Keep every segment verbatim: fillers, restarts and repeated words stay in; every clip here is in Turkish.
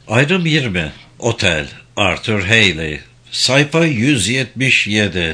Ayrım yirmi. Otel. Arthur Hailey. Sayfa yüz yetmiş yedi.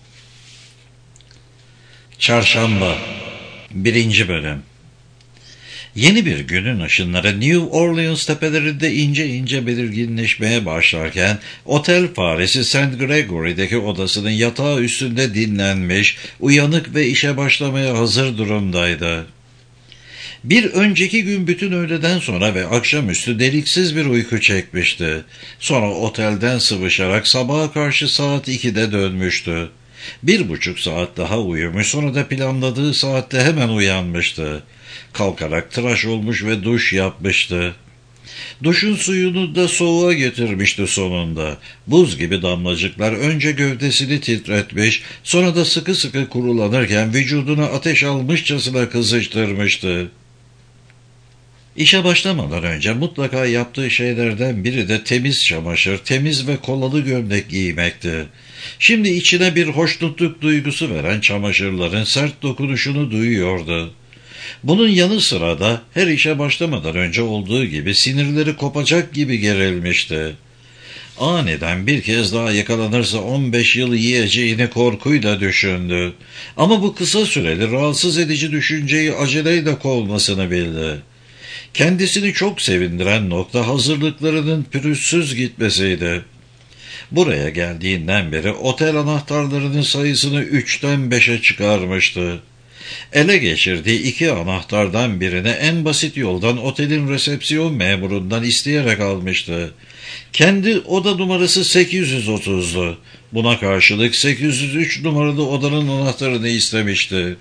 Çarşamba. Birinci Bölüm. Yeni bir günün ışınları New Orleans tepelerinde ince ince belirginleşmeye başlarken, otel faresi Saint Gregory'deki odasının yatağı üstünde dinlenmiş, uyanık ve işe başlamaya hazır durumdaydı. Bir önceki gün bütün öğleden sonra ve akşamüstü deliksiz bir uyku çekmişti. Sonra otelden sıvışarak sabaha karşı saat ikide dönmüştü. Bir buçuk saat daha uyumuş, sonra da planladığı saatte hemen uyanmıştı. Kalkarak tıraş olmuş ve duş yapmıştı. Duşun suyunu da soğuğa getirmişti sonunda. Buz gibi damlacıklar önce gövdesini titretmiş, sonra da sıkı sıkı kurulanırken vücuduna ateş almışçasına kızıştırmıştı. İşe başlamadan önce mutlaka yaptığı şeylerden biri de temiz çamaşır, temiz ve kolalı gömlek giymekti. Şimdi içine bir hoşnutluk duygusu veren çamaşırların sert dokunuşunu duyuyordu. Bunun yanı sıra da her işe başlamadan önce olduğu gibi sinirleri kopacak gibi gerilmişti. Aniden bir kez daha yakalanırsa on beş yıl yiyeceğini korkuyla düşündü. Ama bu kısa süreli rahatsız edici düşünceyi aceleyle kovmasını bildi. Kendisini çok sevindiren nokta hazırlıklarının pürüzsüz gitmesiydi. Buraya geldiğinden beri otel anahtarlarının sayısını üçten beşe çıkarmıştı. Ele geçirdiği iki anahtardan birini en basit yoldan otelin resepsiyon memurundan isteyerek almıştı. Kendi oda numarası sekiz yüz otuzdu. Buna karşılık sekiz yüz üç numaralı odanın anahtarını istemişti.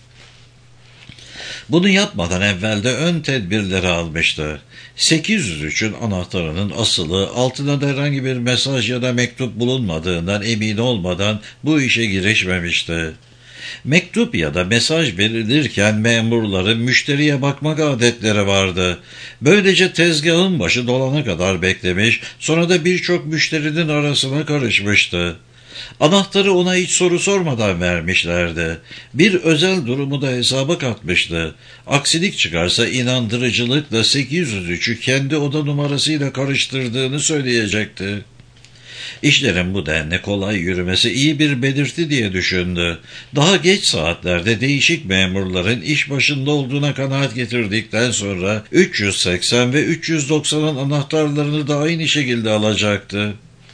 Bunu yapmadan evvel de ön tedbirleri almıştı. sekiz yüz üçün anahtarının asılı, altına da herhangi bir mesaj ya da mektup bulunmadığından emin olmadan bu işe girişmemişti. Mektup ya da mesaj verilirken memurların müşteriye bakmak adetleri vardı. Böylece tezgahın başı dolana kadar beklemiş, sonra da birçok müşterinin arasına karışmıştı. Anahtarı ona hiç soru sormadan vermişlerdi. Bir özel durumu da hesaba katmıştı. Aksilik çıkarsa inandırıcılıkla sekiz yüz üçü kendi oda numarasıyla karıştırdığını söyleyecekti. İşlerin bu denli kolay yürümesi iyi bir belirti diye düşündü. Daha geç saatlerde değişik memurların iş başında olduğuna kanaat getirdikten sonra üç yüz seksen ve üç yüz doksanın anahtarlarını da aynı şekilde alacaktı.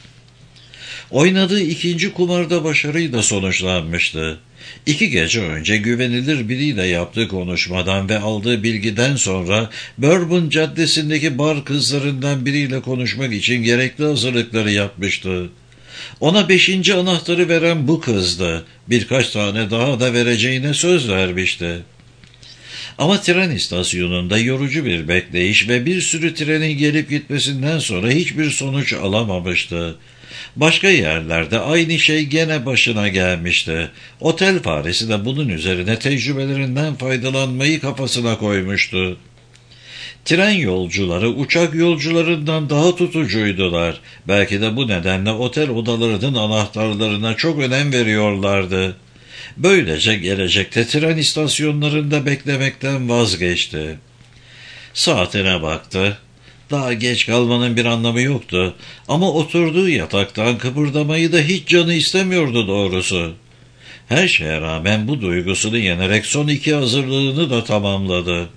Oynadığı ikinci kumarda başarıyla sonuçlanmıştı. İki gece önce güvenilir biriyle yaptığı konuşmadan ve aldığı bilgiden sonra Bourbon Caddesi'ndeki bar kızlarından biriyle konuşmak için gerekli hazırlıkları yapmıştı. Ona beşinci anahtarı veren bu kızdı. Birkaç tane daha da vereceğine söz vermişti. Ama tren istasyonunda yorucu bir bekleyiş ve bir sürü trenin gelip gitmesinden sonra hiçbir sonuç alamamıştı. Başka yerlerde aynı şey gene başına gelmişti. Otel faresi de bunun üzerine tecrübelerinden faydalanmayı kafasına koymuştu. Tren yolcuları uçak yolcularından daha tutucuydular. Belki de bu nedenle otel odalarının anahtarlarına çok önem veriyorlardı. Böylece gelecekte tren istasyonlarında beklemekten vazgeçti. Saatine baktı. Daha geç kalmanın bir anlamı yoktu ama oturduğu yataktan kıpırdamayı da hiç canı istemiyordu doğrusu. Her şeye rağmen bu duygusunu yenerek son iki hazırlığını da tamamladı.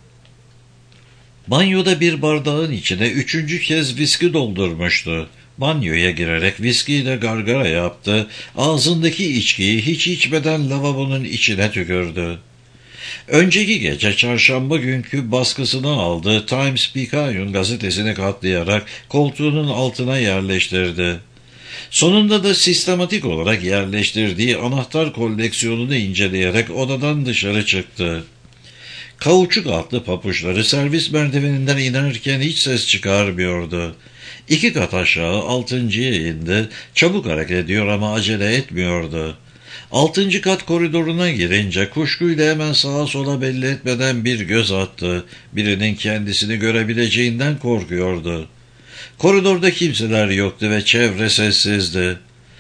Banyoda bir bardağın içine üçüncü kez viski doldurmuştu. Banyoya girerek viskiyle gargara yaptı, ağzındaki içkiyi hiç içmeden lavabonun içine tükürdü. Önceki gece çarşamba günkü baskısını aldığı Times-Picayune gazetesini katlayarak koltuğunun altına yerleştirdi. Sonunda da sistematik olarak yerleştirdiği anahtar koleksiyonunu inceleyerek odadan dışarı çıktı. Kauçuk altlı papuçları servis merdiveninden inerken hiç ses çıkarmıyordu. İki kat aşağı altıncıya indi, çabuk hareket ediyor ama acele etmiyordu. Altıncı kat koridoruna girince kuşkuyla hemen sağa sola belli etmeden bir göz attı. Birinin kendisini görebileceğinden korkuyordu. Koridorda kimseler yoktu ve çevre sessizdi.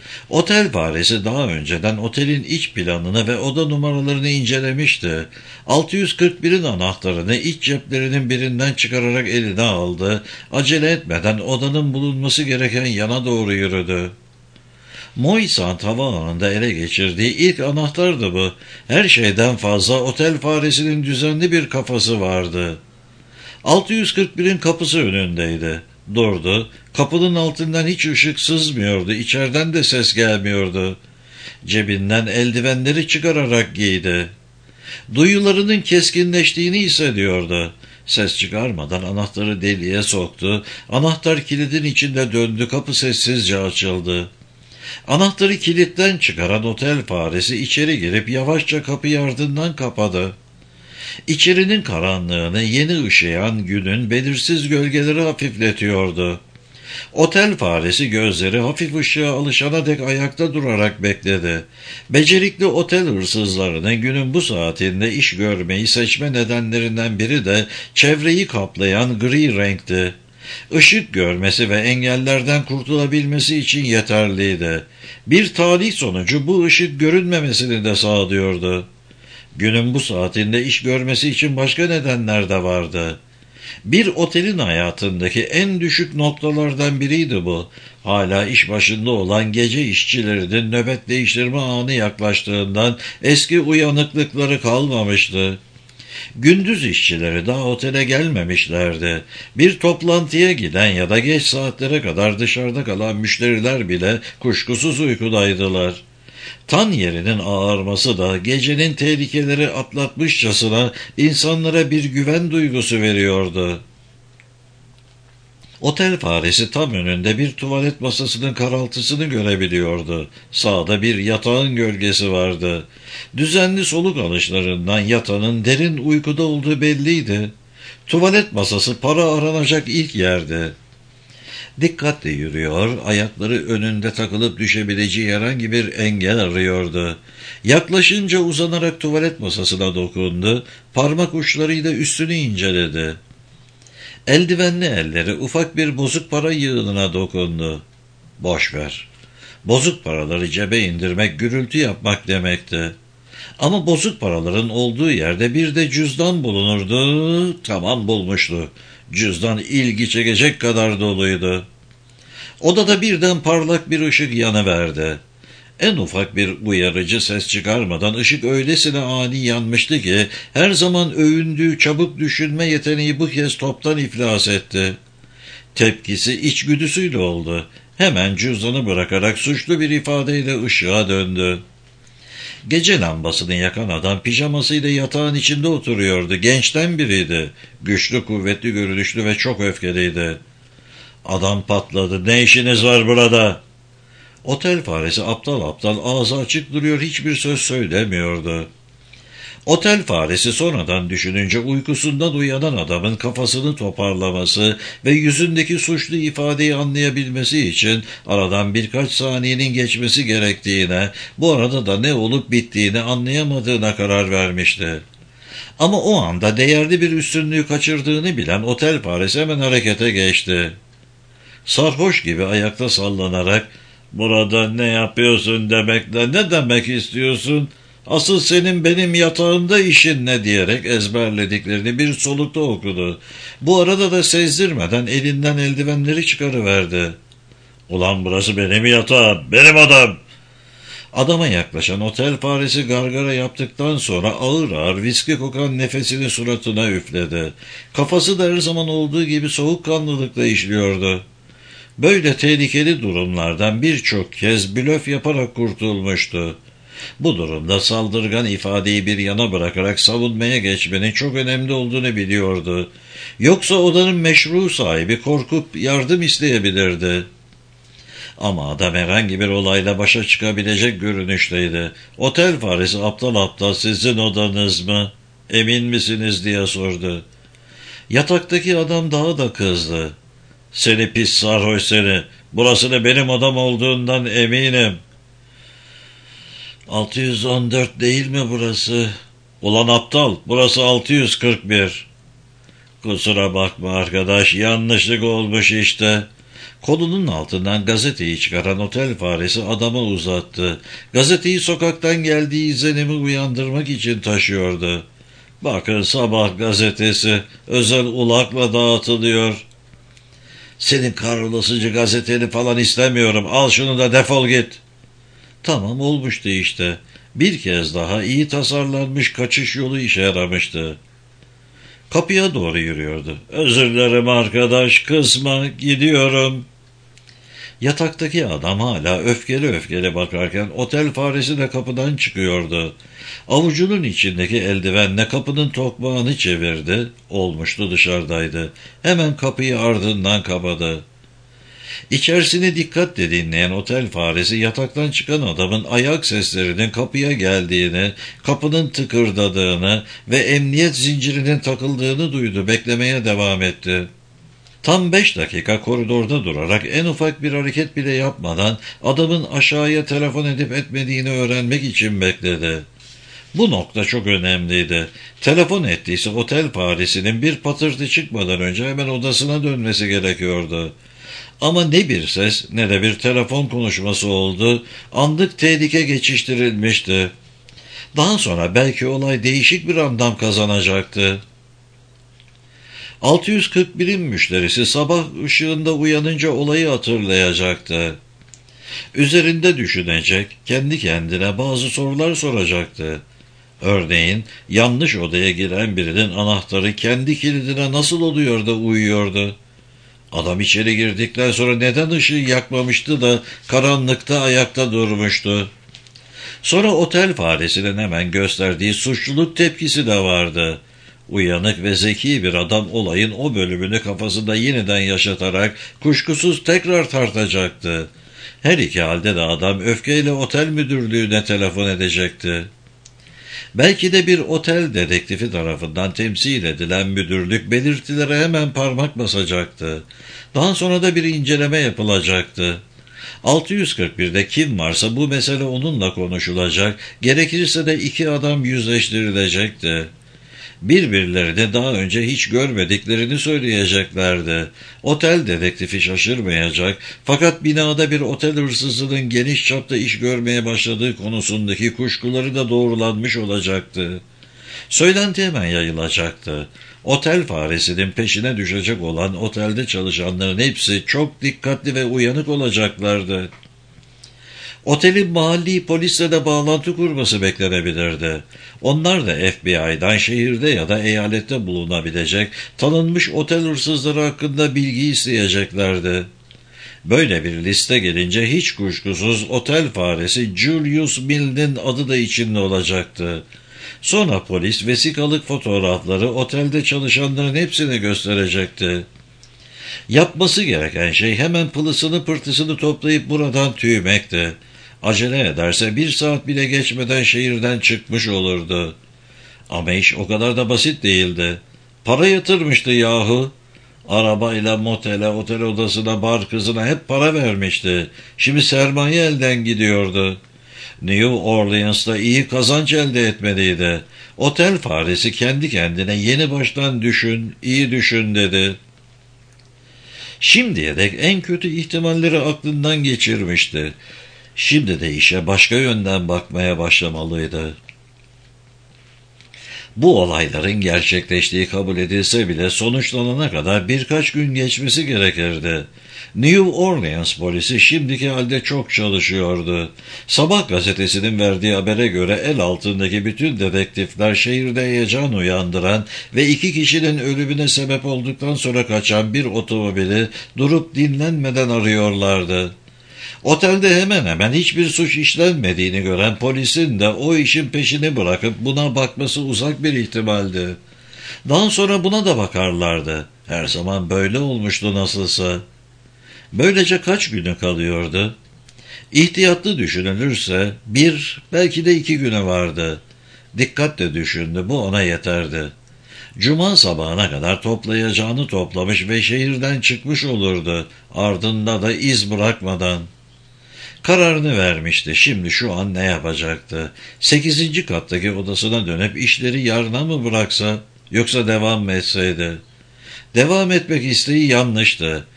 Otel faresi daha önceden otelin iç planını ve oda numaralarını incelemişti. altı yüz kırk birin anahtarını iç ceplerinin birinden çıkararak eline aldı. Acele etmeden odanın bulunması gereken yana doğru yürüdü. Moisant havaalanında ele geçirdiği ilk anahtardı bu. Her şeyden fazla otel faresinin düzenli bir kafası vardı. altı yüz kırk birin kapısı önündeydi. Durdu. Kapının altından hiç ışık sızmıyordu. İçeriden de ses gelmiyordu. Cebinden eldivenleri çıkararak giydi. Duyularının keskinleştiğini hissediyordu. Ses çıkarmadan anahtarı deliğe soktu. Anahtar kilidin içinde döndü. Kapı sessizce açıldı. Anahtarı kilitten çıkaran otel faresi içeri girip yavaşça kapıyı ardından kapadı. İçerinin karanlığını yeni ışıyan günün belirsiz gölgeleri hafifletiyordu. Otel faresi gözleri hafif ışığa alışana dek ayakta durarak bekledi. Becerikli otel hırsızlarının günün bu saatinde iş görmeyi seçme nedenlerinden biri de çevreyi kaplayan gri renkti. Işık görmesi ve engellerden kurtulabilmesi için yeterliydi. Bir talih sonucu bu ışık görünmemesini de sağlıyordu. Günün bu saatinde iş görmesi için başka nedenler de vardı. Bir otelin hayatındaki en düşük noktalardan biriydi bu. Hala iş başında olan gece işçilerinin nöbet değiştirme anı yaklaştığından eski uyanıklıkları kalmamıştı. Gündüz işçileri daha otele gelmemişlerdi. Bir toplantıya giden ya da geç saatlere kadar dışarıda kalan müşteriler bile kuşkusuz uykudaydılar. Tan yerinin ağarması da gecenin tehlikeleri atlatmışçasına insanlara bir güven duygusu veriyordu. Otel faresi tam önünde bir tuvalet masasının karaltısını görebiliyordu. Sağda bir yatağın gölgesi vardı. Düzenli soluk alışlarından yatanın derin uykuda olduğu belliydi. Tuvalet masası para aranacak ilk yerdi. Dikkatle yürüyor, ayakları önünde takılıp düşebileceği herhangi bir engel arıyordu. Yaklaşınca uzanarak tuvalet masasına dokundu, parmak uçlarıyla üstünü inceledi. Eldivenli elleri ufak bir bozuk para yığınına dokundu. Boş ver. Bozuk paraları cebe indirmek, gürültü yapmak demekti. Ama bozuk paraların olduğu yerde bir de cüzdan bulunurdu. Tamam, bulmuştu. Cüzdan ilgi çekecek kadar doluydu. Odada birden parlak bir ışık yanıverdi. En ufak bir uyarıcı ses çıkarmadan ışık öylesine ani yanmıştı ki her zaman övündüğü çabuk düşünme yeteneği bu kez toptan iflas etti. Tepkisi içgüdüsüyle oldu. Hemen cüzdanı bırakarak suçlu bir ifadeyle ışığa döndü. Gece lambasını yakan adam pijamasıyla yatağın içinde oturuyordu. Gençten biriydi. Güçlü, kuvvetli görünüşlü ve çok öfkeliydi. Adam patladı. "Ne işiniz var burada?" Otel faresi aptal aptal ağzı açık duruyor, hiçbir söz söylemiyordu. Otel faresi sonradan düşününce uykusundan uyanan adamın kafasını toparlaması ve yüzündeki suçlu ifadeyi anlayabilmesi için aradan birkaç saniyenin geçmesi gerektiğine, bu arada da ne olup bittiğini anlayamadığına karar vermişti. Ama o anda değerli bir üstünlüğü kaçırdığını bilen otel faresi hemen harekete geçti. Sarhoş gibi ayakta sallanarak, "Burada ne yapıyorsun demekle ne demek istiyorsun? Asıl senin benim yatağımda işin ne?" diyerek ezberlediklerini bir solukta okudu. Bu arada da sezdirmeden elinden eldivenleri çıkarıverdi. "Ulan burası benim yatağım, benim adam!" Adama yaklaşan otel faresi gargara yaptıktan sonra ağır ağır viski kokan nefesini suratına üfledi. Kafası da her zaman olduğu gibi soğukkanlılıkla işliyordu. Böyle tehlikeli durumlardan birçok kez blöf yaparak kurtulmuştu. Bu durumda saldırgan ifadeyi bir yana bırakarak savunmaya geçmenin çok önemli olduğunu biliyordu. Yoksa odanın meşru sahibi korkup yardım isteyebilirdi. Ama adam herhangi bir olayla başa çıkabilecek görünüşteydi. Otel faresi aptal aptal "Sizin odanız mı? Emin misiniz?" diye sordu. Yataktaki adam daha da kızdı. "Seni pis sarhoş seni. Burasını benim odam olduğundan eminim." altı yüz on dört değil mi burası? "Ulan aptal, burası altı yüz kırk bir. "Kusura bakma arkadaş, yanlışlık olmuş işte. Kolunun altından gazeteyi çıkaran otel faresi adama uzattı. Gazeteyi sokaktan geldiği izlenimi uyandırmak için taşıyordu. "Bakın, Sabah gazetesi özel ulakla dağıtılıyor." "Senin kahrolasıcı gazeteni falan istemiyorum. Al şunu da defol git." Tamam, olmuştu işte. Bir kez daha iyi tasarlanmış kaçış yolu işe yaramıştı. Kapıya doğru yürüyordu. "Özür dilerim arkadaş, kızma, gidiyorum." Yataktaki adam hala öfkeli öfkeli bakarken otel faresi de kapıdan çıkıyordu. Avucunun içindeki eldivenle kapının tokmağını çevirdi. Olmuştu, dışarıdaydı. Hemen kapıyı ardından kapadı. İçerisini dikkatle dinleyen otel faresi yataktan çıkan adamın ayak seslerinin kapıya geldiğini, kapının tıkırdadığını ve emniyet zincirinin takıldığını duydu. Beklemeye devam etti. Tam beş dakika koridorda durarak en ufak bir hareket bile yapmadan adamın aşağıya telefon edip etmediğini öğrenmek için bekledi. Bu nokta çok önemliydi. Telefon ettiyse otel faresinin bir patırtı çıkmadan önce hemen odasına dönmesi gerekiyordu. Ama ne bir ses ne de bir telefon konuşması oldu. Anlık tehlike geçiştirilmişti. Daha sonra belki olay değişik bir anlam kazanacaktı. altı yüz kırk birin müşterisi sabah ışığında uyanınca olayı hatırlayacaktı. Üzerinde düşünecek, kendi kendine bazı sorular soracaktı. Örneğin, yanlış odaya giren birinin anahtarı kendi kilidine nasıl oluyor da uyuyordu? Adam içeri girdikten sonra neden ışığı yakmamıştı da karanlıkta ayakta durmuştu? Sonra otel faresinin hemen gösterdiği suçluluk tepkisi de vardı. Uyanık ve zeki bir adam olayın o bölümünü kafasında yeniden yaşatarak kuşkusuz tekrar tartacaktı. Her iki halde de adam öfkeyle otel müdürlüğüne telefon edecekti. Belki de bir otel dedektifi tarafından temsil edilen müdürlük belirtilere hemen parmak basacaktı. Daha sonra da bir inceleme yapılacaktı. altı yüz kırk birde kim varsa bu mesele onunla konuşulacak, gerekirse de iki adam yüzleştirilecekti. Birbirlerini daha önce hiç görmediklerini söyleyeceklerdi. Otel dedektifi şaşırmayacak, fakat binada bir otel hırsızının geniş çapta iş görmeye başladığı konusundaki kuşkuları da doğrulanmış olacaktı. Söylenti hemen yayılacaktı. Otel faresinin peşine düşecek olan otelde çalışanların hepsi çok dikkatli ve uyanık olacaklardı. Otelin mahalli polisle de bağlantı kurması beklenebilirdi. Onlar da F B I'dan şehirde ya da eyalette bulunabilecek tanınmış otel hırsızları hakkında bilgi isteyeceklerdi. Böyle bir liste gelince hiç kuşkusuz otel faresi Julius Mill'in adı da içinde olacaktı. Sonra polis vesikalık fotoğrafları otelde çalışanların hepsine gösterecekti. Yapması gereken şey hemen pılısını pırtısını toplayıp buradan tüymekti. Acele ederse bir saat bile geçmeden şehirden çıkmış olurdu. Ama iş o kadar da basit değildi. Para yatırmıştı yahu. Arabayla motele, otel odasına, bar kızına hep para vermişti. Şimdi sermaye elden gidiyordu. New Orleans'ta iyi kazanç elde etmeliydi. Otel faresi kendi kendine yeni baştan düşün, iyi düşün dedi. Şimdiye dek en kötü ihtimalleri aklından geçirmişti. Şimdi de işe başka yönden bakmaya başlamalıydı. Bu olayların gerçekleştiği kabul edilse bile sonuçlanana kadar birkaç gün geçmesi gerekirdi. New Orleans polisi şimdiki halde çok çalışıyordu. Sabah gazetesinin verdiği habere göre el altındaki bütün dedektifler şehirde heyecan uyandıran ve iki kişinin ölümüne sebep olduktan sonra kaçan bir otomobili durup dinlenmeden arıyorlardı. Otelde hemen hemen hiçbir suç işlenmediğini gören polisin de o işin peşini bırakıp buna bakması uzak bir ihtimaldi. Daha sonra buna da bakarlardı. Her zaman böyle olmuştu nasılsa. Böylece kaç günü kalıyordu? İhtiyatlı düşünülürse bir, belki de iki günü vardı. Dikkatle düşündü, bu ona yeterdi. Cuma sabahına kadar toplayacağını toplamış ve şehirden çıkmış olurdu, ardında da iz bırakmadan. Kararını vermişti, şimdi şu an ne yapacaktı? Sekizinci kattaki odasına dönüp işleri yarına mı bıraksa, yoksa devam mı etseydi? Devam etmek isteği yanlıştı.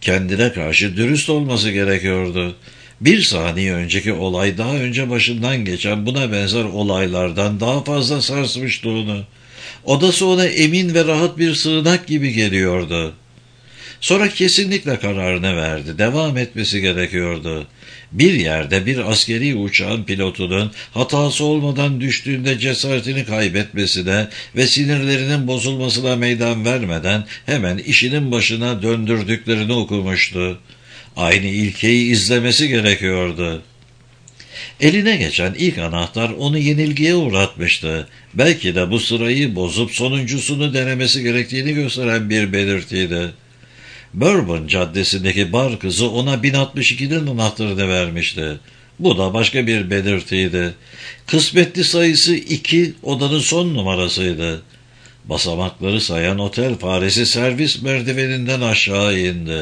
Kendine karşı dürüst olması gerekiyordu. Bir saniye önceki olay daha önce başından geçen buna benzer olaylardan daha fazla sarsmıştı onu. Odası ona emin ve rahat bir sığınak gibi geliyordu. Sonra kesinlikle kararını verdi. Devam etmesi gerekiyordu. Bir yerde bir askeri uçağın pilotunun hatası olmadan düştüğünde cesaretini kaybetmesine ve sinirlerinin bozulmasına meydan vermeden hemen işinin başına döndürdüklerini okumuştu. Aynı ilkeyi izlemesi gerekiyordu. Eline geçen ilk anahtar onu yenilgiye uğratmıştı. Belki de bu sırayı bozup sonuncusunu denemesi gerektiğini gösteren bir belirtiydi. Bourbon Caddesi'ndeki bar kızı ona bin altmış ikinin anahtarını vermişti. Bu da başka bir belirtiydi. Kısmetli sayısı iki odanın son numarasıydı. Basamakları sayan otel faresi servis merdiveninden aşağı indi.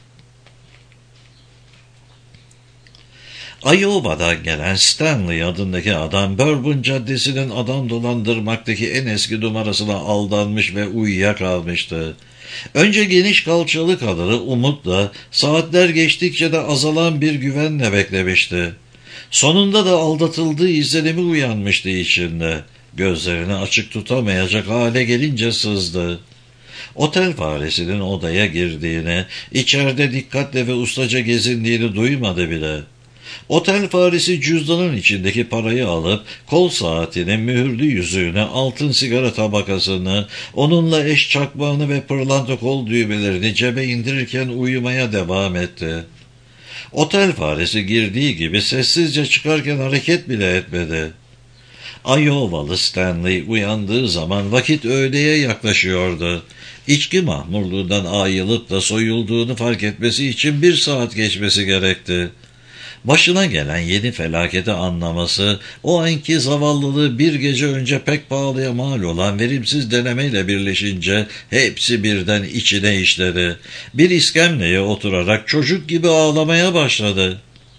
Iowa'dan gelen Stanley adındaki adam Bourbon Caddesi'nin adam dolandırmaktaki en eski numarasına aldanmış ve uyuyakalmıştı. Önce geniş kalçalı kadını umutla, saatler geçtikçe de azalan bir güvenle beklemişti. Sonunda da aldatıldığı izlenimi uyanmıştı içinde. Gözlerini açık tutamayacak hale gelince sızdı. Otel faresinin odaya girdiğini, içeride dikkatle ve ustaca gezindiğini duymadı bile. Otel faresi cüzdanın içindeki parayı alıp kol saatini, mühürlü yüzüğünü, altın sigara tabakasını, onunla eş çakmağını ve pırlanta kol düğmelerini cebe indirirken uyumaya devam etti. Otel faresi girdiği gibi sessizce çıkarken hareket bile etmedi. Iowalı Stanley uyandığı zaman vakit öğleye yaklaşıyordu. İçki mahmurluğundan ayılıp da soyulduğunu fark etmesi için bir saat geçmesi gerekti. Başına gelen yeni felaketi anlaması, o anki zavallılığı bir gece önce pek pahalıya mal olan verimsiz denemeyle birleşince hepsi birden içine işledi. Bir iskemleye oturarak çocuk gibi ağlamaya başladı.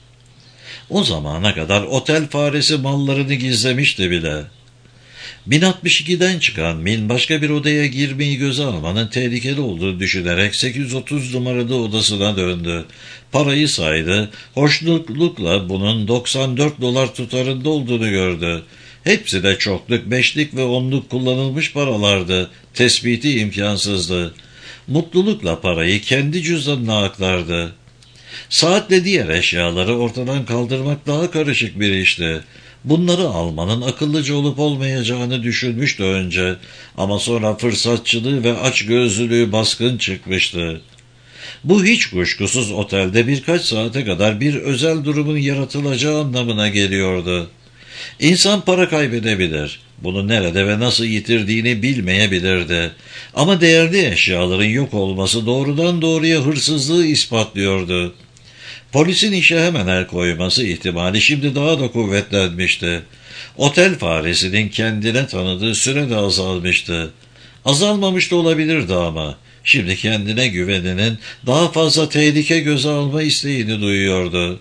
O zamana kadar otel faresi mallarını gizlemişti bile. bin altmış ikiden çıkan Min başka bir odaya girmeyi göze almanın tehlikeli olduğunu düşünerek sekiz yüz otuz numaralı odasına döndü. Parayı saydı, hoşnutlukla bunun doksan dört dolar tutarında olduğunu gördü. Hepsi de çokluk, beşlik ve onluk kullanılmış paralardı. Tespiti imkansızdı. Mutlulukla parayı kendi cüzdanına aktardı. Saatle diğer eşyaları ortadan kaldırmak daha karışık bir işti. Bunları almanın akıllıca olup olmayacağını düşünmüştü önce ama sonra fırsatçılığı ve açgözlülüğü baskın çıkmıştı. Bu hiç kuşkusuz otelde birkaç saate kadar bir özel durumun yaratılacağı anlamına geliyordu. İnsan para kaybedebilir. Bunu nerede ve nasıl yitirdiğini bilmeyebilirdi. Ama değerli eşyaların yok olması doğrudan doğruya hırsızlığı ispatlıyordu. Polisin işe hemen el koyması ihtimali şimdi daha da kuvvetlenmişti. Otel faresinin kendine tanıdığı süre de azalmıştı. Azalmamış da olabilirdi ama şimdi kendine güveninin daha fazla tehlike göze alma isteğini duyuyordu.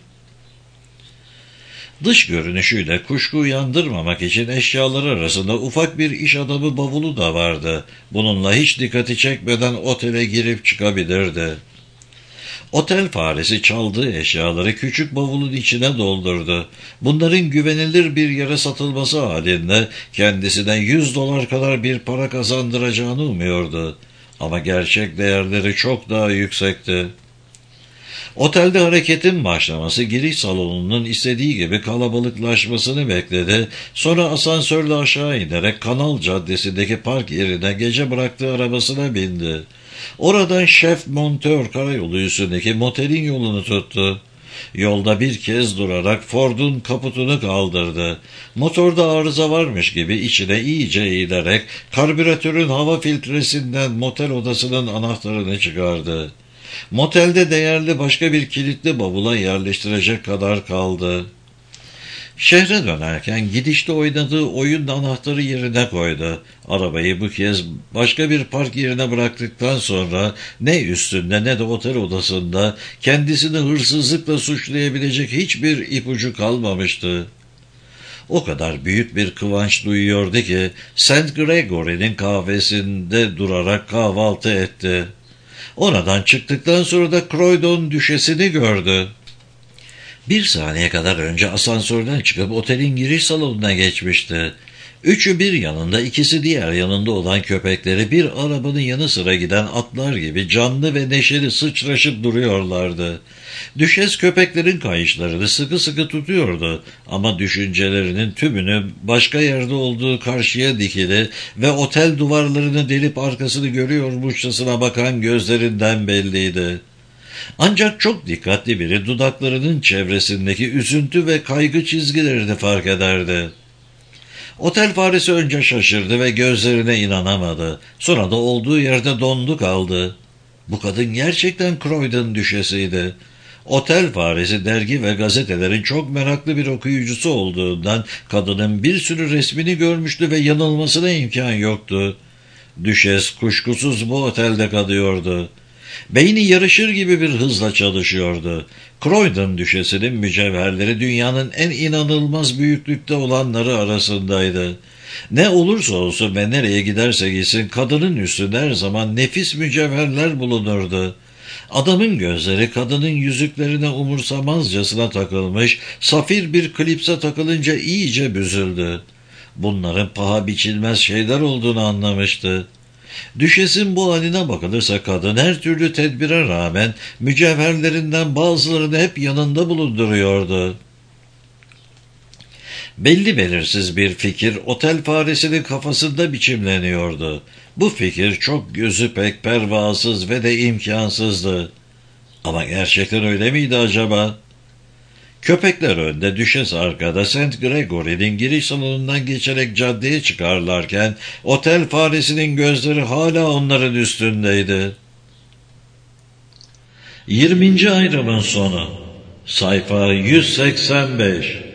Dış görünüşüyle kuşku uyandırmamak için eşyalar arasında ufak bir iş adamı bavulu da vardı. Bununla hiç dikkati çekmeden otele girip çıkabilirdi. Otel faresi çaldığı eşyaları küçük bavulun içine doldurdu. Bunların güvenilir bir yere satılması halinde kendisine yüz dolar kadar bir para kazandıracağını umuyordu. Ama gerçek değerleri çok daha yüksekti. Otelde hareketin başlaması giriş salonunun istediği gibi kalabalıklaşmasını bekledi. Sonra asansörle aşağı inerek Kanal Caddesi'ndeki park yerine gece bıraktığı arabasına bindi. Oradan Şef Montör Karayolu üstündeki motelin yolunu tuttu. Yolda bir kez durarak Ford'un kaputunu kaldırdı. Motorda arıza varmış gibi içine iyice eğilerek karbüratörün hava filtresinden motel odasının anahtarını çıkardı. Motelde değerli başka bir kilitli bavula yerleştirecek kadar kaldı. Şehre dönerken gidişte oynadığı oyun anahtarı yerine koydu. Arabayı bu kez başka bir park yerine bıraktıktan sonra ne üstünde ne de otel odasında kendisini hırsızlıkla suçlayabilecek hiçbir ipucu kalmamıştı. O kadar büyük bir kıvanç duyuyordu ki Saint Gregory'nin kahvesinde durarak kahvaltı etti. Oradan çıktıktan sonra da Croydon düşesini gördü. Bir saniye kadar önce asansörden çıkıp otelin giriş salonuna geçmişti. Üçü bir yanında, ikisi diğer yanında olan köpekleri bir arabanın yanı sıra giden atlar gibi canlı ve neşeli sıçraşıp duruyorlardı. Düşes köpeklerin kayışlarını sıkı sıkı tutuyordu ama düşüncelerinin tümünü başka yerde olduğu karşıya dikili ve otel duvarlarını delip arkasını görüyormuşçasına bakan gözlerinden belliydi. Ancak çok dikkatli biri dudaklarının çevresindeki üzüntü ve kaygı çizgilerini fark ederdi. Otel faresi önce şaşırdı ve gözlerine inanamadı. Sonra da olduğu yerde dondu kaldı. Bu kadın gerçekten Croydon düşesiydi. Otel faresi dergi ve gazetelerin çok meraklı bir okuyucusu olduğundan kadının bir sürü resmini görmüştü ve yanılmasına imkan yoktu. Düşes kuşkusuz bu otelde kalıyordu. Beyni yarışır gibi bir hızla çalışıyordu. Croydon düşesinin mücevherleri dünyanın en inanılmaz büyüklükte olanları arasındaydı. Ne olursa olsun ve nereye giderse gitsin kadının üstünde her zaman nefis mücevherler bulunurdu. Adamın gözleri kadının yüzüklerine umursamazcasına takılmış, safir bir klipse takılınca iyice büzüldü. Bunların paha biçilmez şeyler olduğunu anlamıştı. Düşesin bu haline bakılırsa kadın her türlü tedbire rağmen mücevherlerinden bazılarını hep yanında bulunduruyordu. Belli belirsiz bir fikir otel faresinin kafasında biçimleniyordu. Bu fikir çok gözü pek pervasız ve de imkansızdı. Ama gerçekten öyle miydi acaba? Köpekler önde, düşes arkada, Saint Gregory'nin giriş salonundan geçerek caddeye çıkarlarken otel faresinin gözleri hala onların üstündeydi. yirminci ayrımın sonu. Sayfa yüz seksen beş.